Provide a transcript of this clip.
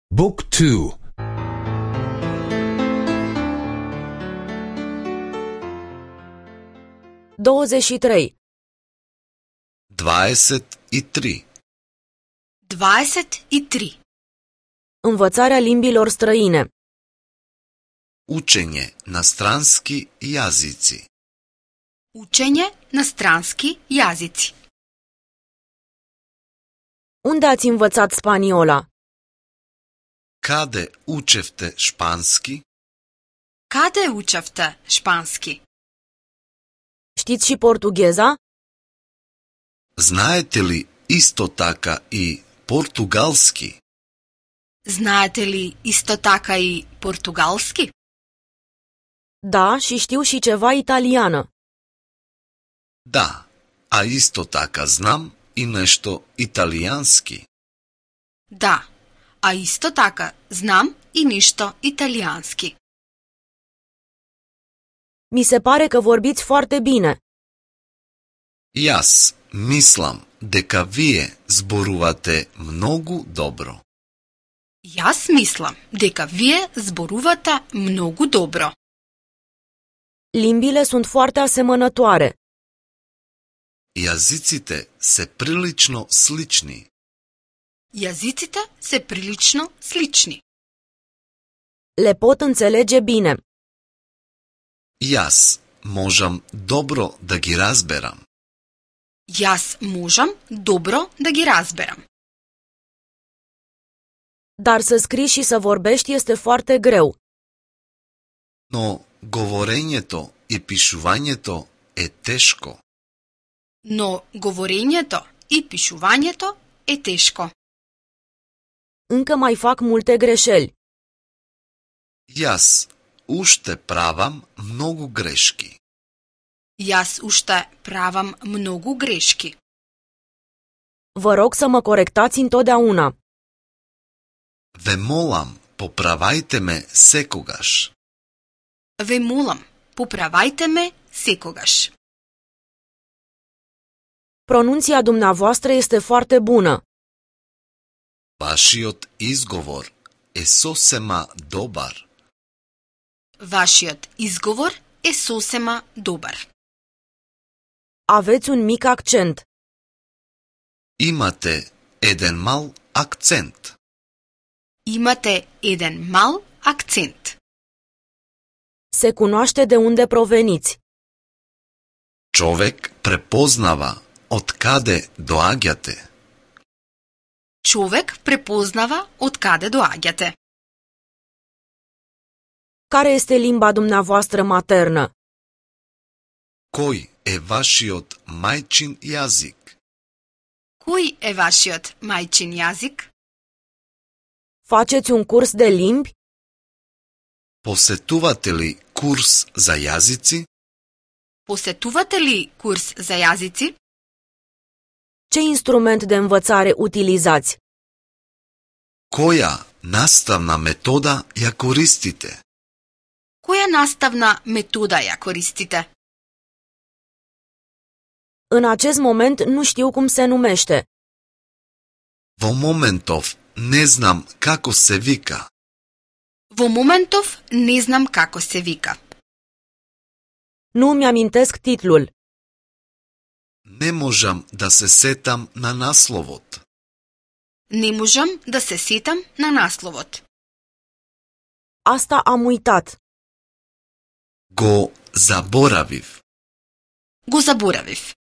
Book 2. 23. 23. 23. Învățarea limbilor străine. Učenje na stranski jazici. Učenje na stranski jazici. Unde ați învățat spaniola? Kade učevte španski? Kade učavte španski? Știți și portugheza? Знаете ли isto така и portugalski? Знаете ли isto така и португалски? Da, și știu și ceva italiană. Da, a isto така znam i nešto italijanski. Да, а isto така знам и ништо италијански. Mi se pare că vorbiți foarte bine. Јас мислам дека вие зборувате многу добро. Јас мислам дека вие зборувате многу добро. Limbile sunt foarte asemănătoare. Јазиците се прилично слични. Јазиците се прилично слични. Le pot înțelege bine. Јас можам добро да ги разберам. Јас можам добро да ги разберам. Dar să scrii și să vorbești este foarte greu. Но говорењето и пишувањето е тешко. Но говорењето и пишувањето е тешко. Încă mai fac multe greșeli. Јас уште правам многу грешки. Јас уште правам многу грешки. Vă rog să mă corectați întotdeauna. Ве молам, поправајте ме секогаш. Ве молам, поправајте ме секогаш. Pronunția dumneavoastră este foarte bună. Вашиот изговор е сосема добар. Вашиот изговор е сосема добар. Aveți un mic accent. Имате еден мал акцент. Имате еден мал акцент. Se cunoaște de unde proveniți. Човек препознава од каде доаѓате. Човек препознава од каде доаѓате. Care este limba dumneavoastră maternă? Кој е вашиот мајчин јазик? Кој е вашиот мајчин јазик? Faceți un curs de limbi? Посетувате ли курс за јазици? Посетувате ли курс за јазици? Ce instrument de învățare utilizați? Која наставна метода ја користите? Која наставна метода ја користите? În acest moment nu știu cum se numește. Во моментов не знам како се вика. Во моментов не знам како се вика. Nu îmi amintesc titlul. Не можам да се сетам на насловот. Не можам да се сетам на насловот. Asta am uitat. Го заборавив. Го заборавив.